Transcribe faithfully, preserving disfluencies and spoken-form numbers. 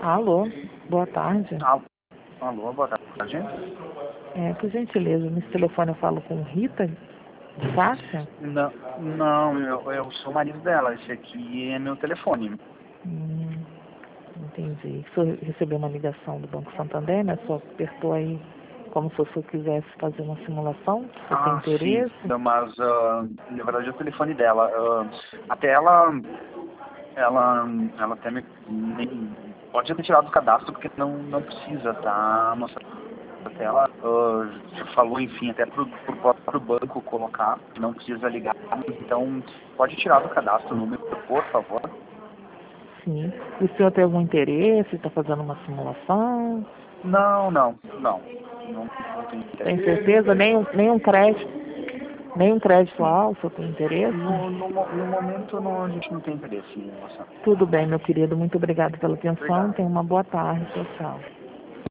Alô, boa tarde. Alô, alô, boa tarde. É, por gentileza, nesse telefone eu falo com Rita de Cássia? Não, não eu, eu sou o marido dela. Esse aqui é meu telefone. Hum, entendi. O senhor recebeu uma ligação do Banco Santander, né? Só apertou aí como se o senhor quisesse fazer uma simulação. Você tem Ah, sim, interesse? mas uh, na verdade é o telefone dela. Uh, até ela, ela, ela até me, nem, pode ter tirado o cadastro porque não, não precisa, tá? Nossa, até ela uh, falou, enfim, até pro, pro próprio banco colocar, não precisa ligar. Então, pode tirar do cadastro o número, por favor. Sim. E o senhor tem algum interesse? Está fazendo uma simulação? Não, não, não. Não, não tem Tem interesse. certeza? Nenhum, nenhum crédito? Nenhum crédito alto, eu tenho interesse? No, no, mo- no momento não, a gente não tem interesse em relação. Tudo bem, meu querido. Muito obrigado pela atenção. Obrigado. Tenha uma boa tarde. Tchau, tchau.